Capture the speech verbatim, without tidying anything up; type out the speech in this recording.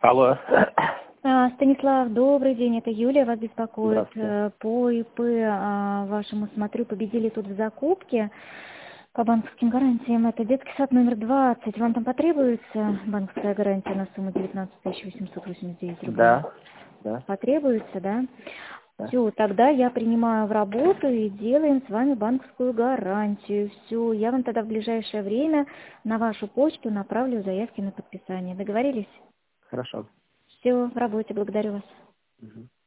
Алло. А, Станислав, добрый день, это Юлия вас беспокоит. Здравствуйте. Э, По ИП а, вашему, смотрю, победили тут в закупке по банковским гарантиям. Это детский сад номер двадцать. Вам там потребуется банковская гарантия на сумму девятнадцать тысяч восемьсот восемьдесят девять рублей? Да, да, Потребуется, да? да. Все, тогда я принимаю в работу и делаем с вами банковскую гарантию. Все, я вам тогда в ближайшее время на вашу почту направлю заявки на подписание. Договорились? Хорошо. Все, в работе, благодарю вас. Мгм.